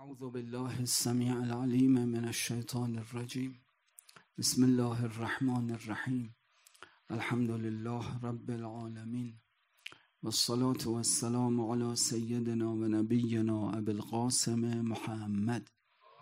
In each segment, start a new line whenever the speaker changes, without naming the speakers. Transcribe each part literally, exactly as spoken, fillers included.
اعوذ بالله السمیع العلیم من الشیطان الرجیم. بسم الله الرحمن الرحیم. الحمد لله رب العالمین والصلاة والسلام علی سیدنا و نبینا ابی القاسم محمد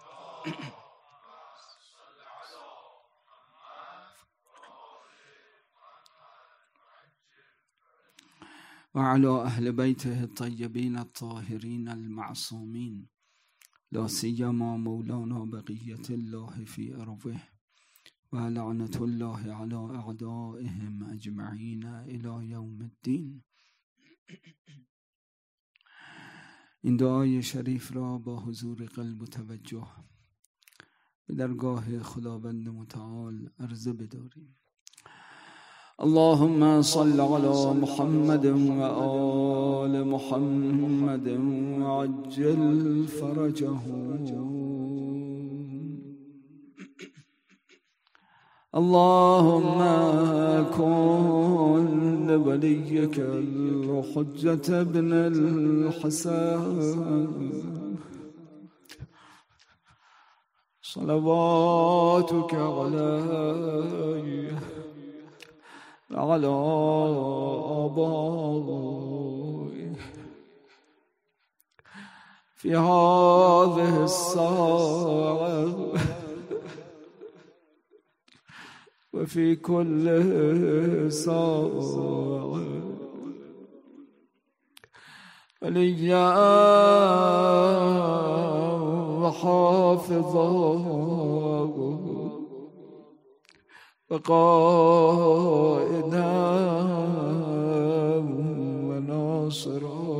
و علی اهل بیته الطیبین الطاهرین المعصومین، لا سیما مولانا بقیة الله فی ارضه و لعنة الله علی اعدائهم اجمعین الی یوم الدین. این دعای شریف را با حضور قلب و توجه به درگاه خداوند متعال عرضه بداریم. اللهم صل على محمد و آل محمد وعجل فرجهم. اللهم كن لوليك الحجة ابن الحسن صلواتك عليه وعلى آبائه في هذه الساعة وفي كل ساعة وليا وحافظا وقائدا وناصرا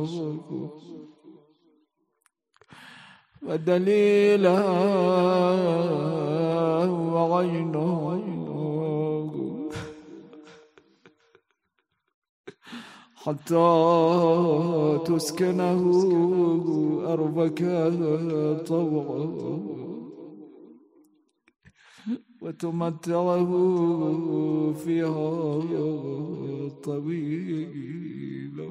ودليلا وعينا حتى تسكنه أرضك طوعا وتمتعه فيها طويلا.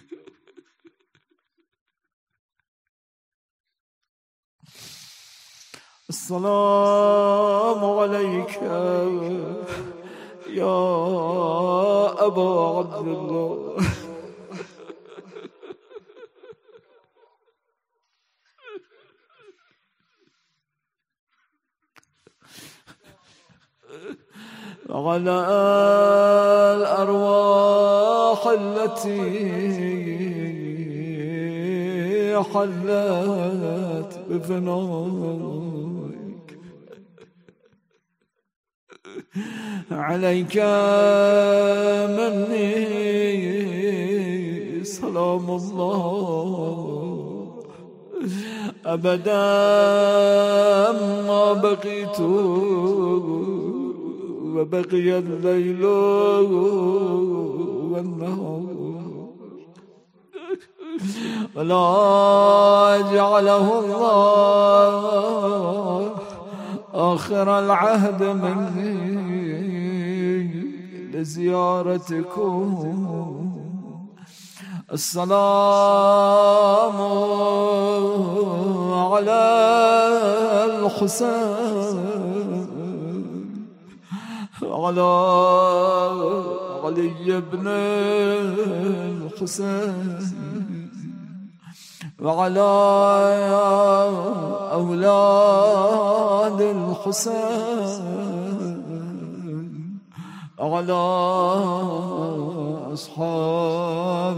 السلام عليك يا أبا عبد الله. وعلى الأرواح التي حلت بفنائك. عليك مني سلام الله أبدا ما بقيت وبقي الليل والنهار، ولا جعله الله آخر العهد مني لزيارتكم. السلام على الحسين على علي بن الحسين وعلى أولاد الحسين وعلى أصحاب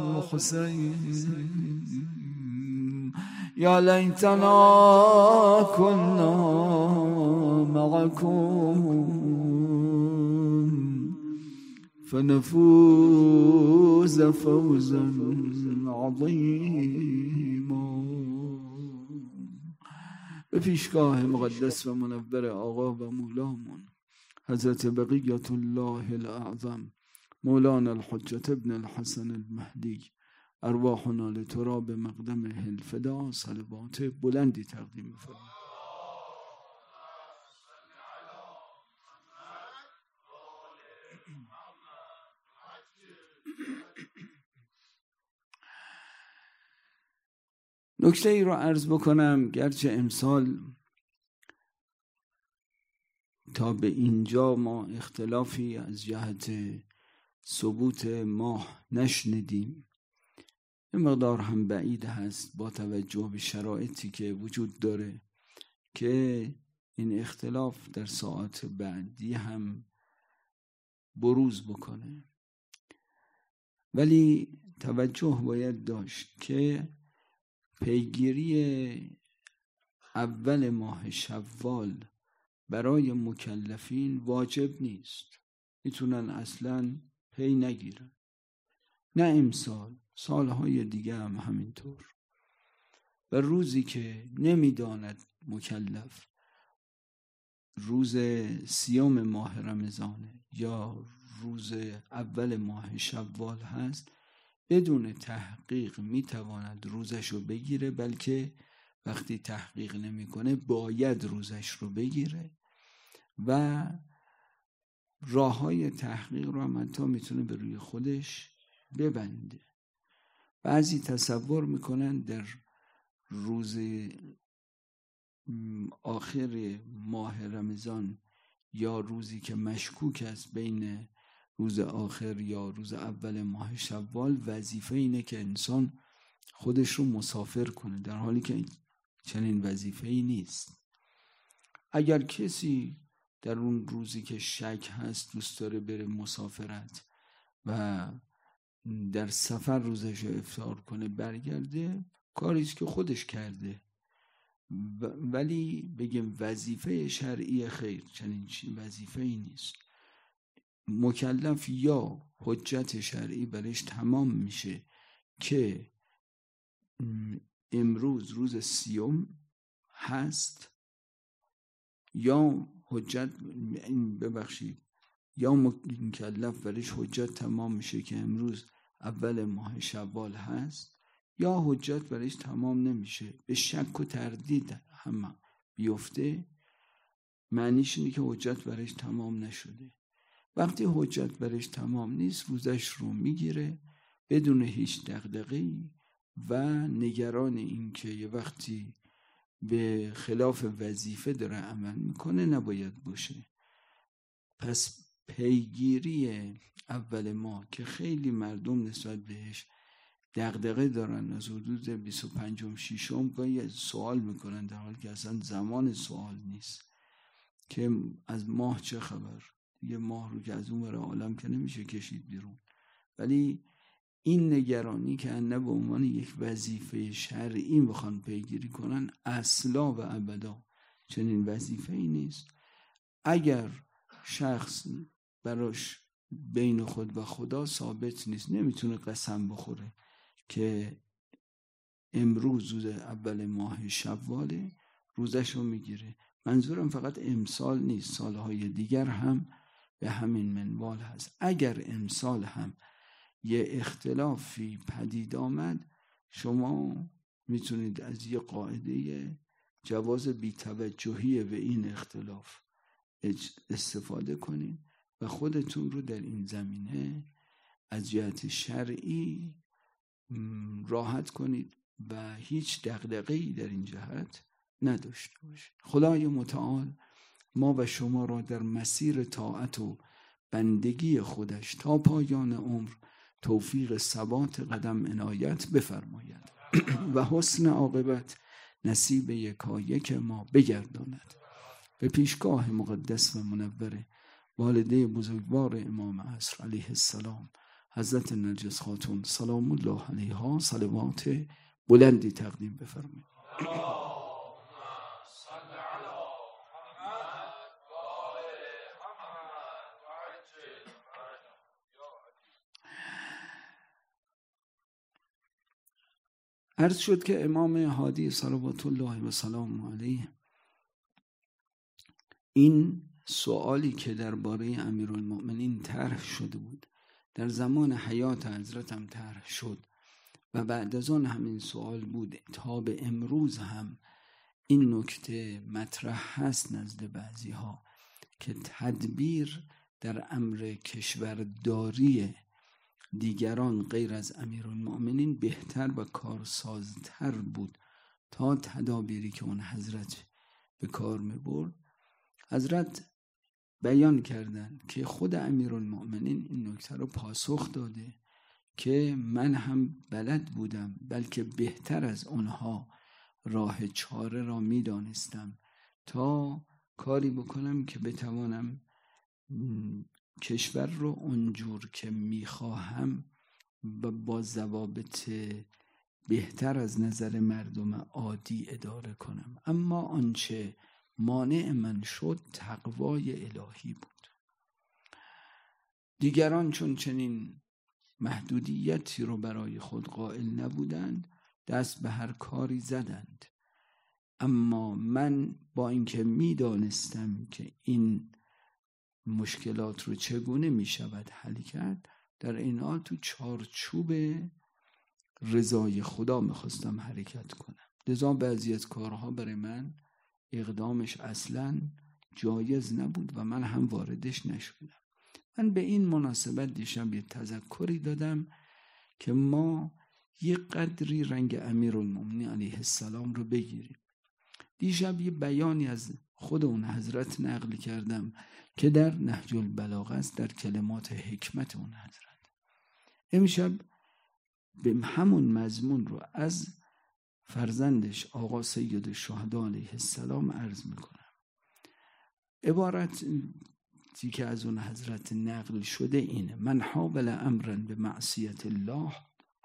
الحسين. يا ليتنا كنا معكم فنفوز فوزا عظیما. به پیشگاه مقدس و منور آقا و مولامون حضرت بقیت الله الاعظم مولانا الحجة ابن الحسن المهدی، ارواحنا لتراب مقدمه الفدا صلوات بلندی تقدیم می‌فرماییم. نکته ای رو عرض بکنم، گرچه امسال تا به اینجا ما اختلافی از جهت ثبوت ماه نشنیدیم، یه مقدار هم بعید هست با توجه به شرایطی که وجود داره که این اختلاف در ساعات بعدی هم بروز بکنه. ولی توجه باید داشت که پیگیری اول ماه شوال برای مکلفین واجب نیست، میتونن اصلا پی نگیرن، نه امسال، سالهای دیگه هم همینطور. و روزی که نمیداند مکلف روز سیوم ماه رمضانه یا روز اول ماه شوال هست، بدون تحقیق میتواند روزش رو بگیره، بلکه وقتی تحقیق نمیکنه باید روزش رو بگیره و راه های تحقیق رو هم حتی میتونه به روی خودش ببنده. بعضی تصور میکنن در روز آخر ماه رمضان یا روزی که مشکوک است بین روز آخر یا روز اول ماه شوال، وظیفه اینه که انسان خودش رو مسافر کنه، در حالی که چنین وظیفه ای نیست. اگر کسی در اون روزی که شک هست دوست داره بره مسافرت و در سفر روزش رو افطار کنه برگرده، کاریست که خودش کرده. ولی بگیم وظیفه شرعی، خیر، چنین وظیفه ای نیست. مکلف یا حجت شرعی برش تمام میشه که امروز روز سیوم هست، یا حجت ببخشید یا مکلف برش حجت تمام میشه که امروز اول ماه شوال هست، یا حجت برش تمام نمیشه، به شک و تردید هم بیفته، معنیش اینه که حجت برش تمام نشده. وقتی حجت برش تمام نیست، روزش رو میگیره بدون هیچ دغدغه‌ای و نگران این که یه وقتی به خلاف وظیفه داره عمل میکنه نباید باشه. پس پیگیری اول ماه که خیلی مردم نسبت بهش دغدغه دارن، از حدود بیست و پنجم ششم گاهی سوال میکنن، در حالی که اصلا زمان سوال نیست که از ماه چه خبر، یه ماه رو که از اون ور عالم که نمیشه کشید بیرون. ولی این نگرانی که نه به عنوان یک وظیفه شرعی بخوان پیگیری کنن، اصلا و ابدا چنین وظیفه ای نیست. اگر شخص براش بین خود و خدا ثابت نیست، نمیتونه قسم بخوره که امروز روز اول ماه شواله، روزش رو میگیره. منظورم فقط امسال نیست، سالهای دیگر هم به همین منوال هست. اگر امسال هم یه اختلافی پدید آمد، شما میتونید از یه قاعده جواز بی‌توجهی به این اختلاف استفاده کنید و خودتون رو در این زمینه از جهت شرعی راحت کنید و هیچ دغدغه‌ای در این جهت نداشته باشید. خدای متعال ما و شما را در مسیر طاعت و بندگی خودش تا پایان عمر توفیق ثبات قدم عنایت بفرماید و حسن عاقبت نصیب یکایک ما بگرداند. به پیشگاه مقدس و منور والده بزرگوار امام عصر علیه السلام حضرت نرجس خاتون سلام الله علیها صلوات بلندی تقدیم بفرمایید. عرض شد که امام هادی صلوات الله و سلام علیه این سوالی که درباره امیرالمؤمنین طرح شده بود در زمان حیات حضرت هم طرح شد و بعد از آن همین سوال بود تا به امروز هم این نکته مطرح هست نزد بعضی ها که تدبیر در امر کشورداری دیگران غیر از امیرالمؤمنین بهتر و کارسازتر بود تا تدابیری که اون حضرت به کار می برد. حضرت بیان کردن که خود امیرالمؤمنین این نکته رو پاسخ داده که من هم بلد بودم، بلکه بهتر از اونها راه چاره را می دانستم تا کاری بکنم که بتوانم کشور رو اونجور که می خواهم و با ضوابط بهتر از نظر مردم عادی اداره کنم. اما آنچه مانع من شد تقوای الهی بود. دیگران چون چنین محدودیتی رو برای خود قائل نبودند، دست به هر کاری زدند. اما من با اینکه می دانستم که این مشکلات رو چگونه می شود حل کرد، در این حال تو چارچوب رضای خدا می خواستم حرکت کنم. لذا بعضی از کارها برای من اقدامش اصلا جایز نبود و من هم واردش نشدم. من به این مناسبت دیشب یه تذکری دادم که ما یه قدری رنگ امیرالمومنین علیه السلام رو بگیریم. دیشب یه بیانی از خود اون حضرت نقل کردم که در نهج البلاغه است، در کلمات حکمت اون حضرت. امشب به همون مضمون رو از فرزندش آقا سید الشهدا علیه السلام عرض میکنم. عبارتی که از اون حضرت نقل شده اینه: من حاول امرا به معصیت الله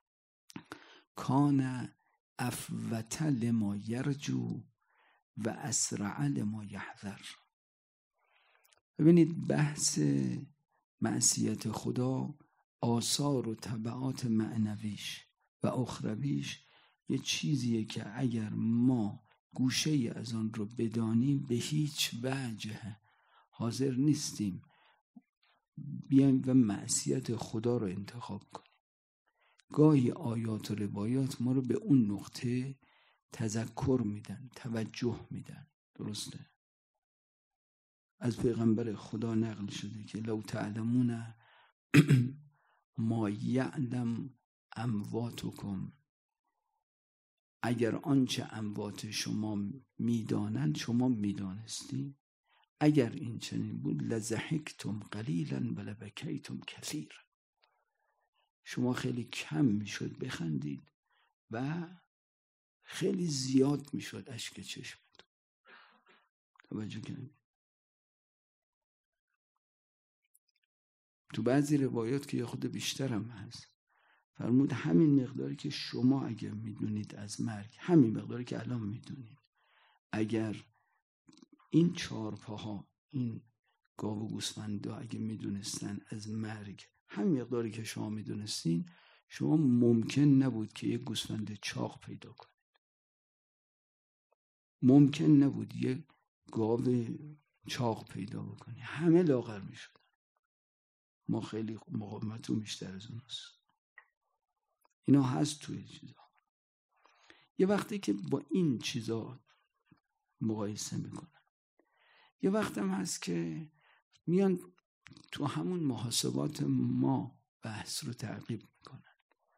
کان افوت لما یرجو و اسرع لما یحذر. ببینید بحث معصیت خدا، آثار و تبعات معنویش و اخرویش یه چیزیه که اگر ما گوشه از آن رو بدانیم به هیچ وجه حاضر نیستیم بیایم و معصیت خدا رو انتخاب کنیم. گاهی آیات و روایات ما رو به اون نقطه تذکر میدن، توجه میدن. درسته؟ از پیغمبر خدا نقل شده که لو تعلمون ما یعلم امواتکم، اگر آنچه اموات شما میدانند شما میدانستی، اگر این چنین بود لضحکتم قلیلا و لبکیتم کثیر، شما خیلی کم میشد بخندید و خیلی زیاد میشد اشک چشمتون. توجه کنید. تو بعضی روایات که یه خود بیشترم هست فرمود همین مقداری که شما اگر میدونید از مرگ، همین مقداری که الان میدونید، اگر این چهار پاها، این گاو و گوسفندا اگه میدونستن از مرگ همین مقداری که شما میدونستین، شما ممکن نبود که یک گوسفند چاق پیدا کنید. ممکن نبود یک گاو چاق پیدا بکنید. همه لاغر میشدن. ما خیلی مقاومتون بیشتر از اوناست. اینا هست توی چیزا. یه وقتی که با این چیزا مقایسه میکنن، یه وقت هم هست که میان تو همون محاسبات ما بحث رو تعقیب میکنن.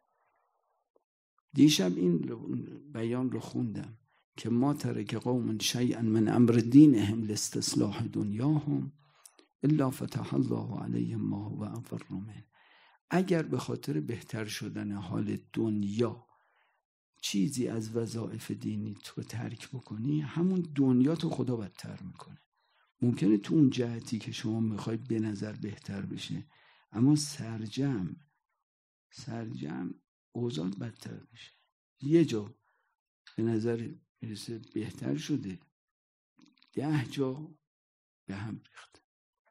دیشب این بیان رو خوندم که ما ترک قوم شیئا من امر دینهم لاصلاح دنیاهم الا فتح الله علیهم ما هو انفر منه. اگر به خاطر بهتر شدن حال دنیا چیزی از وظایف دینی تو ترک بکنی، همون دنیا تو خدا بدتر میکنه. ممکنه تو اون جهتی که شما میخوای به نظر بهتر بشه، اما سرجم سرجم اوضاع بدتر بشه. یه جا به نظر میرسه بهتر شده، ده جا به هم ریخت.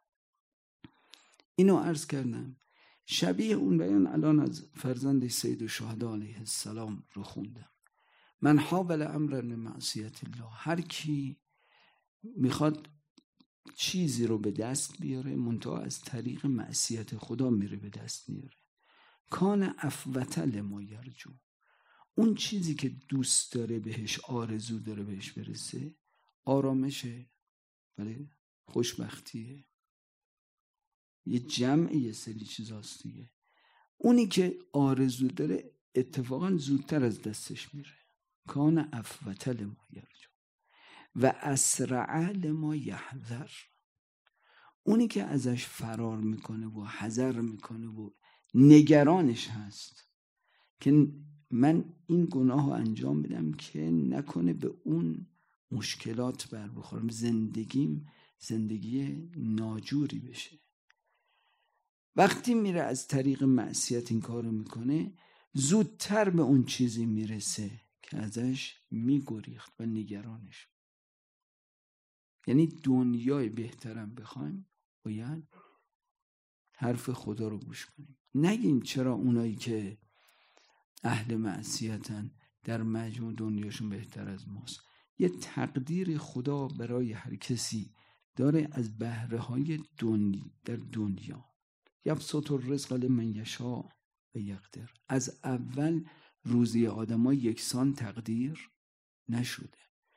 اینو عرض کردم. شبیه اون بیان الان از فرزند سید الشهدا علیه السلام رو خوندم. من حاول امرا به معصیت الله، هر کی میخواد چیزی رو به دست بیاره منتها از طریق معصیت خدا میره به دست میاره، کان افوت لما یرجو، اون چیزی که دوست داره بهش آرزو داره بهش برسه، آرامشه، ولی خوشبختیه، یه جمع یه سری چیزاست دیگه. اونی که آرزو داره اتفاقا زودتر از دستش میره. کان افوت لما یرجو و اسرع لما یحذر. اونی که ازش فرار میکنه و حذر میکنه و نگرانش هست که من این گناه رو انجام بدم که نکنه به اون مشکلات بر بخورم، زندگیم زندگی ناجوری بشه. وقتی میره از طریق معصیت این کارو میکنه، زودتر به اون چیزی میرسه که ازش میگریخت و نگرانش. یعنی دنیای بهترم بخوایم باید حرف خدا رو گوش کنیم. نگیم چرا اونایی که اهل معصیتن در مجموع دنیاشون بهتر از ماست. یه تقدیر خدا برای هر کسی داره از بهره های دنیا در دنیا. یبسط الرزق لمن یشاء و یقدر. از اول روزی آدم‌ها یکسان تقدیر نشده.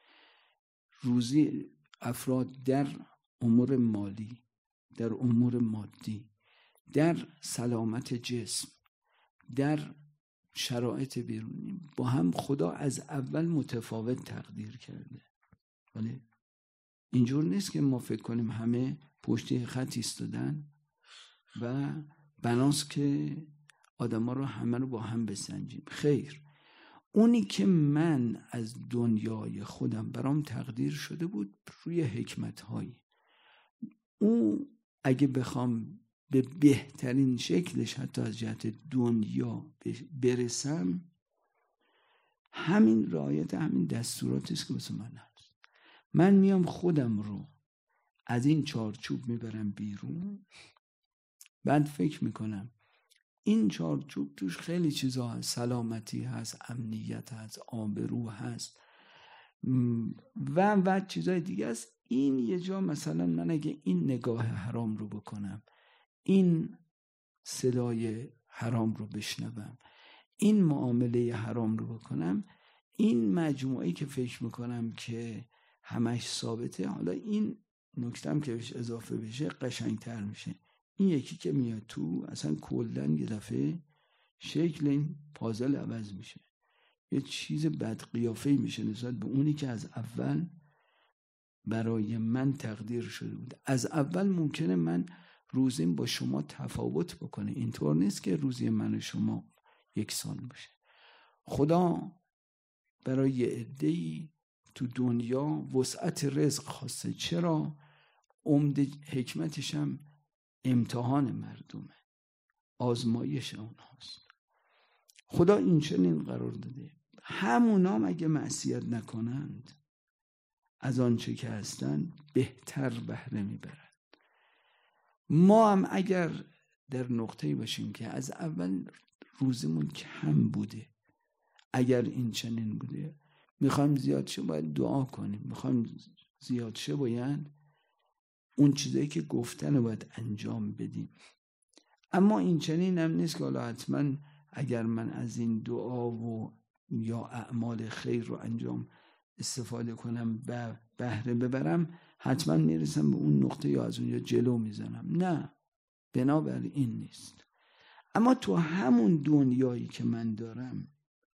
روزی افراد در امور مالی، در امور مادی، در سلامت جسم، در شرایط بیرونی با هم خدا از اول متفاوت تقدیر کرده. ولی اینجور نیست که ما فکر کنیم همه پشت خط ایستادن و بناست که آدما رو همه رو با هم بسنجیم. خیر، اونی که من از دنیای خودم برام تقدیر شده بود روی حکمت‌هایی، او اگه بخوام به بهترین شکلش حتی از جهت دنیا برسم، همین رعایت همین دستوراتی است که واسه من هست. من میام خودم رو از این چارچوب میبرم بیرون، بعد فکر میکنم این چارچوب توش خیلی چیزا هست، سلامتی هست، امنیت هست، آبرو هست و و چیزای دیگه است. این یه جا مثلا من اگه این نگاه حرام رو بکنم، این صدای حرام رو بشنوم، این معامله حرام رو بکنم، این مجموعه‌ای که فکر میکنم که همش ثابته، حالا این نکتم که بهش اضافه بشه قشنگتر میشه. این یکی که میاد تو اصلا کلن یه دفعه شکل این پازل عوض میشه، یه چیز بدقیافه‌ای میشه نسبت به اونی که از اول برای من تقدیر شده بود. از اول ممکنه من روزیم با شما تفاوت بکنه، اینطور نیست که روزی من و شما یکسان باشه. خدا برای یه عده‌ای تو دنیا وسعت رزق خواسته. چرا؟ عمده حکمتش هم امتحان مردمه، آزمایش اونهاست. خدا این چنین قرار داده همونا هم اگه معصیت نکنند از آنچه که هستن بهتر بهره میبرند. ما هم اگر در نقطه‌ای باشیم که از اول روزمون کم بوده، اگر این چنین بوده میخوایم زیاد شه باید دعا کنیم، میخوایم زیاد شه باید اون چیزایی که گفتن رو باید انجام بدیم. اما این چنین هم نیست که حالا حتما اگر من از این دعا و یا اعمال خیر رو انجام استفاده کنم و بهره ببرم حتما میرسم به اون نقطه یا از اونجا جلو میزنم. نه، بنابر این نیست. اما تو همون دنیایی که من دارم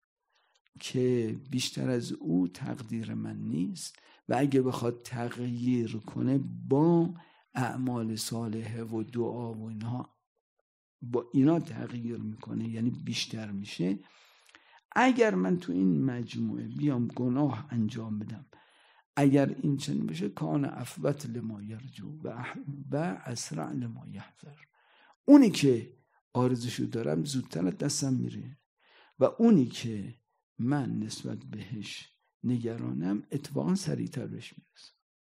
که بیشتر از او تقدیر من نیست و اگه بخواد تغییر کنه با اعمال صالحه و دعا و اینها، با اینا تغییر میکنه، یعنی بیشتر میشه. اگر من تو این مجموعه بیام گناه انجام بدم، اگر این چنین بشه کان افوت لما یرجو و اسرع لما یحذر. اونی که آرزوشو دارم زودتر دستم میره و اونی که من نسبت بهش نگرانم اتفاقا سریعتر بهش میرسم،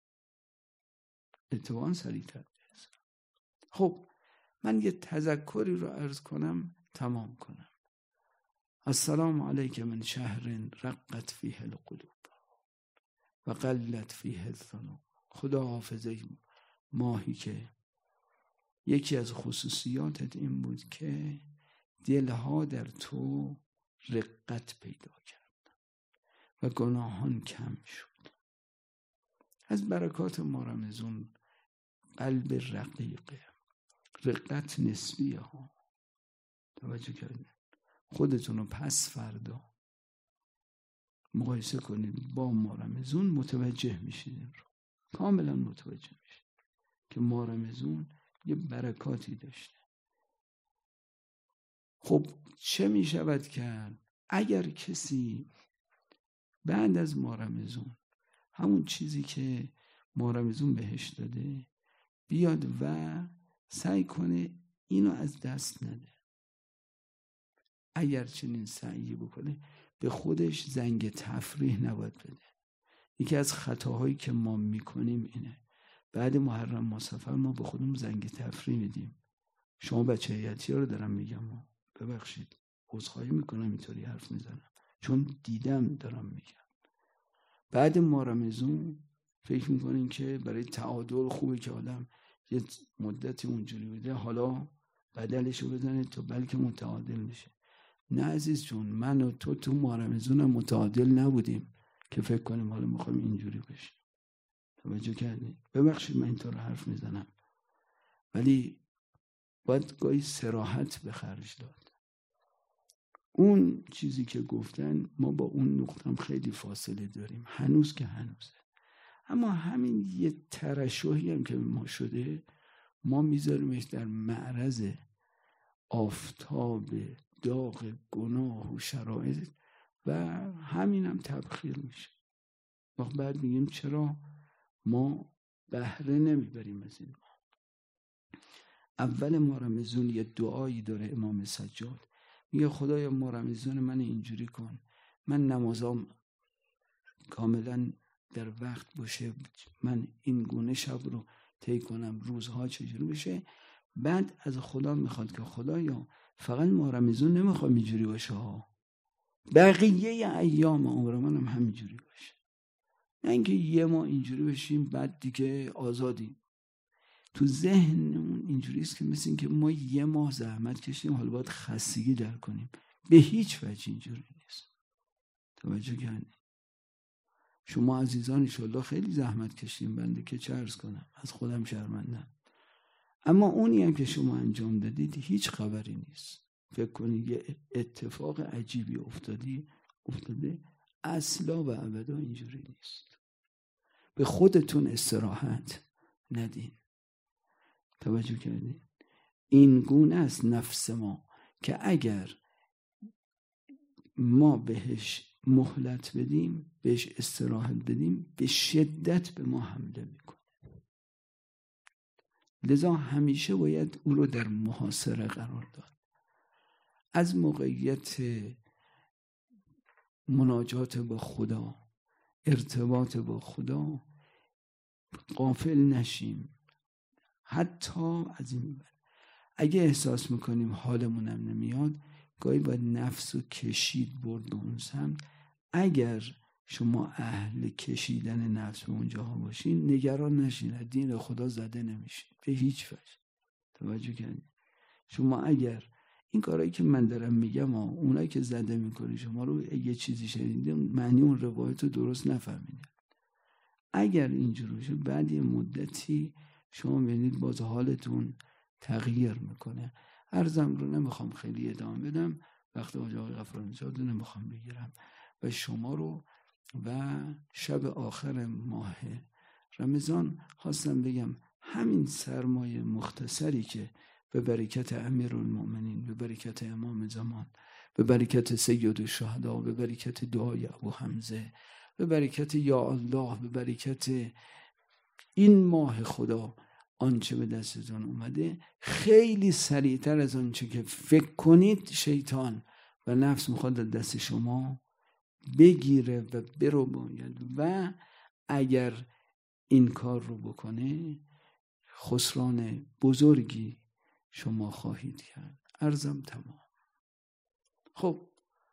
اتفاقا سریعتر میرسم. خب من یه تذکری رو عرض کنم تمام کنم. السلام علیک من شهر رقت فیه القلوب و قلت فیه الذنوب. خدا حافظه ماهی که یکی از خصوصیاتت این بود که دلها در تو رقت پیدا کرد و گناهان کم شد. از برکات ما رمضان قلب رقیقه. رقت نسبیه ها، توجه کردین؟ خودتون رو پس فردا مقایسه کنید با ماه رمضان متوجه میشید، کاملا متوجه میشید که ماه رمضان یه برکاتی داشته. خب چه میشود کرد اگر کسی بعد از ماه رمضان همون چیزی که ماه رمضان بهش داده بیاد و سعی کنه اینو از دست نده؟ اگر چنین سعی بکنه به خودش زنگ تفریح نباید بده. یکی از خطاهایی که ما میکنیم اینه، بعد محرم ما سفر ما به خودمون زنگ تفریح میدیم. شما بچه هیئتی ها رو دارم میگم، ببخشید عذرخواهی میکنم اینطوری حرف میزنم چون دیدم دارم میگم. بعد ماه رمضان فکر میکنین که برای تعادل خوبه که آدم یه مدتی اونجوری بوده حالا بدلشو بزنه تا بلکه متعادل میشه. نه عزیز جون، من و تو تو ماه رمضان هم متعادل نبودیم که فکر کنیم حالا میخوایم اینجوری بشیم. توجه کردید؟ ببخشید من اینطور حرف میزنم، ولی باید گاهی صراحت به خرج داد. اون چیزی که گفتن ما با اون نقطه هم خیلی فاصله داریم، هنوز که هنوزه. اما همین یه ترشحی هم که ما شده ما میذاریمش در معرض آفتاب داغ گناه و شرایط و همین هم تبخیر میشه. وقت بعد میگیم چرا ما بهره نمیبریم از این ما. اول ماه رمضان یه دعایی داره امام سجاد، میگه خدایا ماه رمضان من اینجوری کن، من نمازام کاملا در وقت باشه، من این گونه شب رو طی کنم، روزها چجوری بشه. بعد از خدا میخواد که خدایا فقط ماه رمضان نمیخوام اینجوری باشه ها، بقیه ایام عمر من هم همینجوری باشه. نه اینکه یه ماه اینجوری بشیم بعد دیگه آزادیم. تو ذهنمون اینجوری است که مثل این که ما یه ماه زحمت کشیم حالا باید خستگی در کنیم. به هیچ وجه اینجوری نیست. توجه کردید؟ شما عزیزان انشالله خیلی زحمت کشیم، بنده که چه عرض کنم، از خودم شرمندم. اما اونی هم که شما انجام دادید هیچ خبری نیست. فکر کنید یه اتفاق عجیبی افتادی افتاده، اصلا و ابدا اینجوری نیست. به خودتون استراحت ندین. توجه کردید؟ این گونه است نفس ما که اگر ما بهش مهلت بدیم، بهش استراحت بدیم، به شدت به ما حمله میکنه. لذا همیشه باید او رو در محاصره قرار داد. از موقعیت مناجات با خدا، ارتباط با خدا غافل نشیم. حتی از این بر اگه احساس میکنیم حالمونم نمیاد، گاهی باید نفس و کشید برد اون سمت. اگر شما اهل کشیدن نفس به اونجاها باشین، نگران نشین، دین خدا زده نمیشین به هیچ وجه. توجه کنید؟ شما اگر این کارهایی که من دارم میگم ها، اونایی که زده میکنی شما رو یه چیزی شنیدیم معنی اون روایت رو درست نفهمیدن. اگر اینجور بشه بعد یه مدتی شما ببینید باز حالتون تغییر میکنه. عرضم رو نمیخوام خیلی ادامه بدم، وقت آقای غفران‌نژاد رو نمیخوام بگیرم و شما رو و شب آخر ماه رمضان خواستم بگم همین سرمایه مختصری که به برکت امیرالمومنین، به برکت امام زمان، به برکت سید الشهدا، به برکت دعای ابو حمزه، به برکت یا الله، به برکت این ماه خدا، آنچه به دستتون اومده خیلی سریعتر از آنچه که فکر کنید شیطان و نفس میخواد دست شما بگیره و برو باید. و اگر این کار رو بکنه خسران بزرگی شما خواهید کرد. عرضم تمام. خب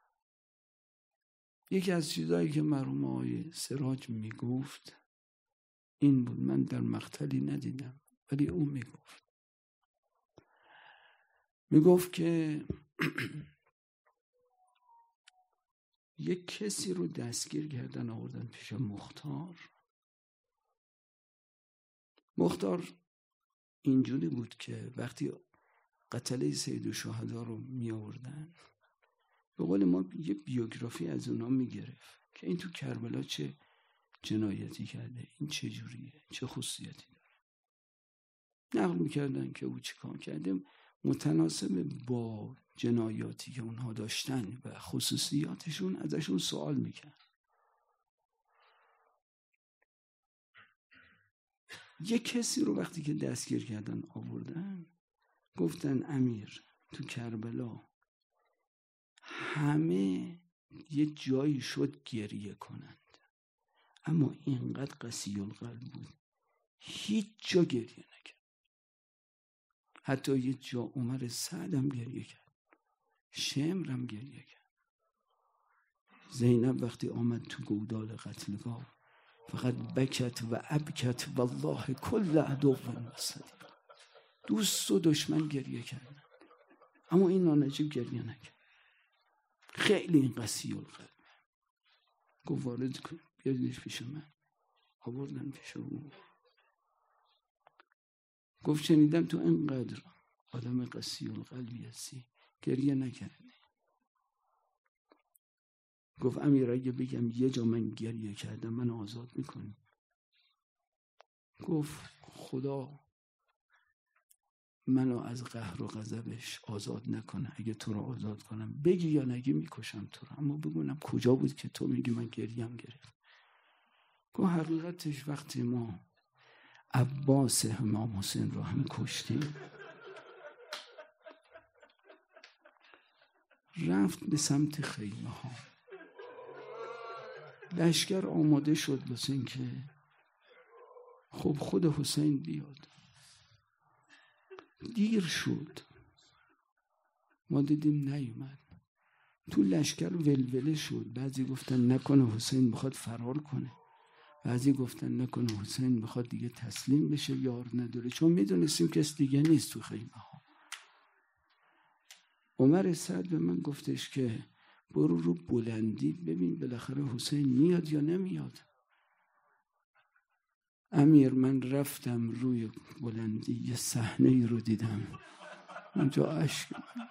یکی از چیزایی که مرحوم آقای سراج میگفت این بود، من در مقتلی ندیدم ولی اون میگفت میگفت که یک کسی رو دستگیر کردن آوردن پیش مختار. مختار اینجوری بود که وقتی قتله سید الشهدا رو می آوردن به قول ما یه بیوگرافی از اونا می گرفت که این تو کربلا چه جنایتی کرده، این چه جوریه، چه خصوصیتی داره. نقل میکردن که او چیکار کرده متناسب با جنایاتی که اونها داشتن و خصوصیاتشون ازشون سوال میکرد. یک کسی رو وقتی که دستگیر کردن آوردن، گفتن امیر تو کربلا همه یه جایی شد گریه کنند، اما اینقدر قسی القلب بود هیچ جا گریه نکرد. حتی یه جا عمر سعد هم گریه کرد، شمر هم گریه کرد. زینب وقتی آمد تو گودال قتلگاه فقط بکت و ابکت والله کل عدو و صدیق، دوست و دشمن گریه کردن، اما این نانجیب گریه نکرد. خیلی این قسی القلب. گفت وارد کن، بیادیش پیش من. آوردن پیش او. گفت شنیدم تو اینقدر آدم قسی القلبی هستی، گریه نکردی. گفت امیر اگه بگم یه جا من گریه کردم من آزاد میکنی؟ گفت خدا منو از قهر و غضبش آزاد نکنه، اگه تو رو آزاد کنم بگی یا نگی میکشم تو رو، اما بگونم کجا بود که تو میگی من گریم گرفت. گفت حقیقتش وقتی ما عباس امام حسین رو هم کشتیم، رفت به سمت خیمه ها، لشکر آماده شد واسه این که خب خود حسین بیاد. دیر شد، ما دیدیم نیومد. تو لشکر ولوله شد، بعضی گفتن نکنه حسین بخواد فرار کنه، بعضی گفتن نکنه حسین بخواد دیگه تسلیم بشه، یار نداره، چون میدونستیم کس دیگه نیست تو خیمه ها. عمر سعد به من گفتش که برو رو بلندی ببین بالاخره حسین میاد یا نمیاد. امیر من رفتم روی بلندی، یه صحنه ای رو دیدم اونجا، اشک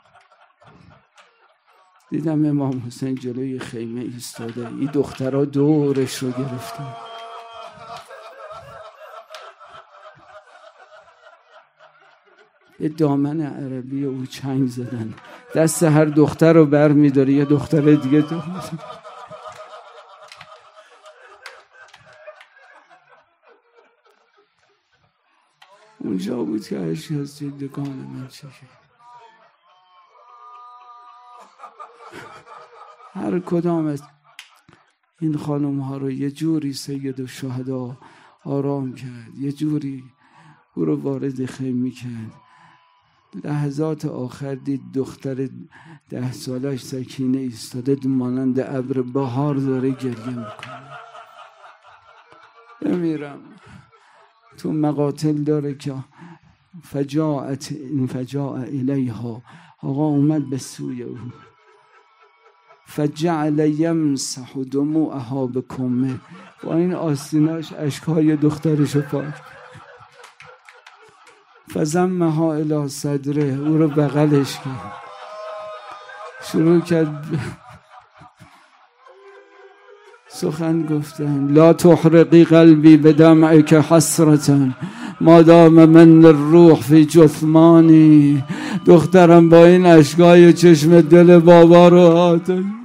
دیدم امام حسین جلوی خیمه ایستاده، این دخترها دورش رو گرفتن، یه دامن عربی او چنگ زدن، دست هر دختر رو بر می‌داره یه دختر دیگه تو اونجا بود که عشق از دیدگان من چشید. هر کدام از این خانم ها رو یه جوری سید الشهدا آرام کرد، یه جوری او رو وارد خیمه کرد. لحظات آخر دید دختر ده سالش سکینه ایستاده مانند ابر بهار داره گریه میکنه. بمیرم تو مقاتل داره که فجاعت این فجاع الیها، آقا اومد به سوی او، فجعل یمسح دموعها بکمه، با این آستیناش اشکهای دخترشو پاک، فضمها الی صدره، او رو بغلش کرد، شروع کرد سخن گفتن. لا تحرقی قلبی بدمعک حسرة ما دام من الروح فی جثمانی. دخترم با این اشکای چشم دل بابا رو آتش